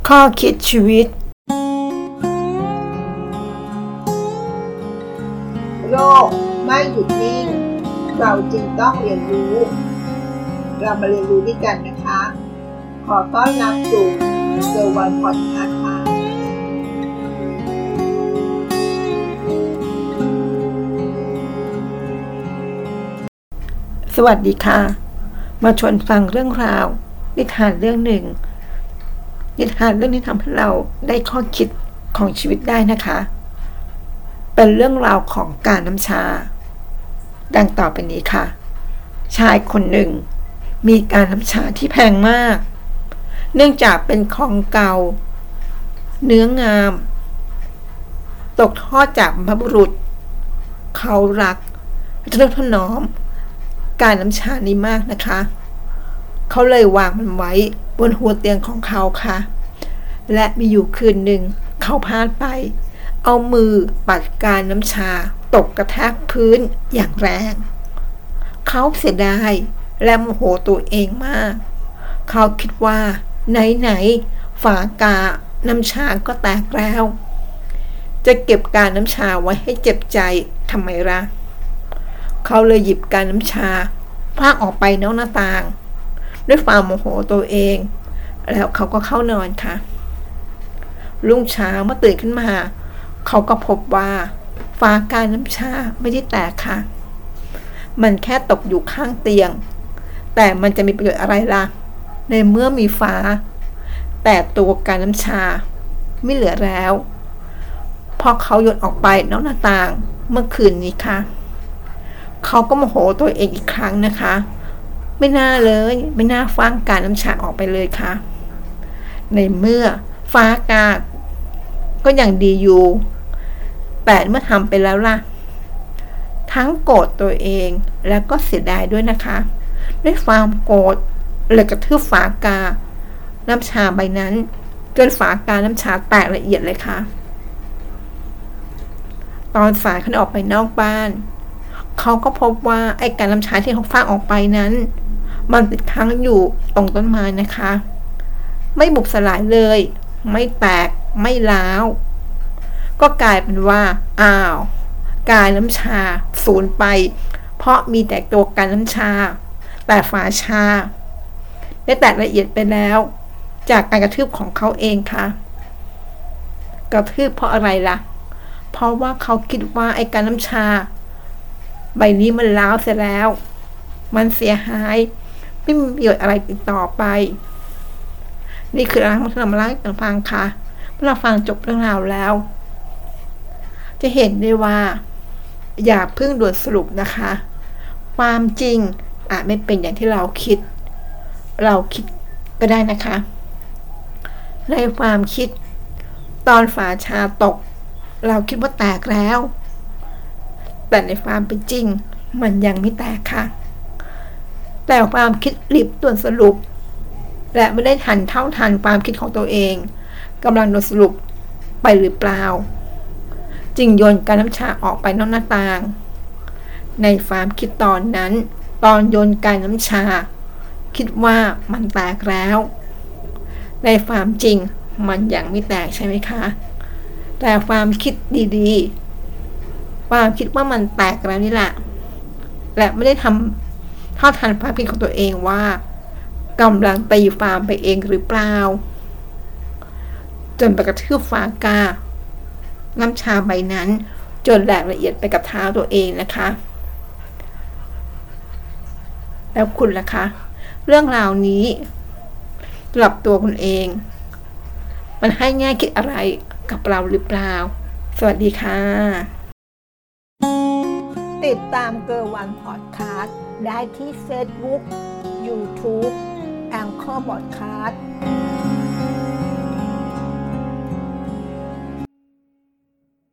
ข้อคิดชีวิตโลกไม่หยุดนิ่งเราจึงต้องเรียนรู้เรามาเรียนรู้ด้วยกันนะคะขอต้อนรับสู่เซอร์วันพอดคาสต์ค่ะสวัสดีค่ะมาชวนฟังเรื่องราวนิทานเรื่องหนึ่งนิทานเรื่องนี้ทำให้เราได้ข้อคิดของชีวิตได้นะคะเป็นเรื่องราวของการน้ำชาดังต่อไปนี้ค่ะชายคนหนึ่งมีการน้ำชาที่แพงมากเนื่องจากเป็นของเก่าเนื้องามตกทอดจากบรรพบุรุษเขารักทนุถนอมการน้ำชานี้มากนะคะเขาเลยวางมันไว้บนหัวเตียงของเขาค่ะและมีอยู่คืนหนึ่งเขาพลาดไปเอามือปัดการน้ำชาตกกระแทกพื้นอย่างแรงเขาเสียดายและโมโหตัวเองมากเขาคิดว่าไหนฝากาน้ำชาก็แตกแล้วจะเก็บการน้ำชาไว้ให้เจ็บใจทำไมล่ะเขาเลยหยิบการน้ำชาพากออกไปนอกหน้าต่างด้วยความโมโหตัวเองแล้วเขาก็เข้านอนค่ะรุ่งเช้าเมื่อตื่นขึ้นมาเขาก็พบว่าฝาการน้ำชาไม่ได้แตกค่ะมันแค่ตกอยู่ข้างเตียงแต่มันจะมีประโยชน์อะไรล่ะในเมื่อมีฝาแต่ตัวการน้ำชาไม่เหลือแล้วพอเขาโยนออกไปนอกหน้าต่างเมื่อคืนนี้ค่ะเขาก็โมโหตัวเองอีกครั้งนะคะไม่น่าฟังการน้ำชาออกไปเลยค่ะในเมื่อฟ้ากาก็ยังดีอยู่แต่เมื่อทำไปแล้วล่ะทั้งโกรธตัวเองแล้วก็เสียดายด้วยนะคะด้วยความโกรธเลยกระทืบฝากาน้ำชาใบนั้นจนฝากาน้ำชาแตกละเอียดเลยค่ะตอนสายเขาออกไปนอกบ้านเขาก็พบว่าไอ้การน้ำชาที่เขาฟาดออกไปนั้นมันติดค้างอยู่ตรงต้นไม้นะคะไม่บุบสลายเลยไม่แตกไม่ร้าวก็กลายเป็นว่าการน้ำชาสูญไปเพราะมีแต่ตัวการน้ำชาแต่ฝาชาได้แตกละเอียดไปแล้วจากการกระทืบของเขาเองค่ะกระทืบเพราะอะไรล่ะเพราะว่าเขาคิดว่าไอ้การน้ำชาใบนี้มันร้าวเสียแล้วมันเสียหายไม่มีประโยชน์อะไรอีกต่อไปนี่คือเรามาเล่าให้กันฟังค่ะเมื่อเราฟังจบเรื่องราวแล้วจะเห็นได้ว่าอย่าเพิ่งด่วนสรุปนะคะความจริงอาจไม่เป็นอย่างที่เราคิดก็ได้นะคะในความคิดตอนฝาชาตกเราคิดว่าแตกแล้วแต่ในความเป็นจริงมันยังไม่แตกค่ะแต่ความคิดรีบด่วนสรุปและไม่ได้ทันเท่าทันความคิดของตัวเองกำลังด่วนสรุปไปหรือเปล่าจึงโยนการน้ำชาออกไปนอกหน้าต่างในความคิดตอนนั้นตอนโยนการน้ำชาคิดว่ามันแตกแล้วในความจริงมันยังไม่แตกใช่ไหมคะแต่ความคิดดีๆความคิดว่ามันแตกแล้วนี่แหละและไม่ได้ทำเท่าทันความคิดของตัวเองว่ากำลังตีความไปเองหรือเปล่าจนไปกระทืบฝากาน้ำชาใบนั้นจนแหลกละเอียดไปกับเท้าตัวเองนะคะแล้วคุณล่ะคะเรื่องราวนี้สำหรับตัวคุณเองมันให้แง่คิดอะไรกับเราหรือเปล่าสวัสดีค่ะติดตามเกอร์วันพอดคาสต์ได้ที่ Facebook YouTube Anchor Podcast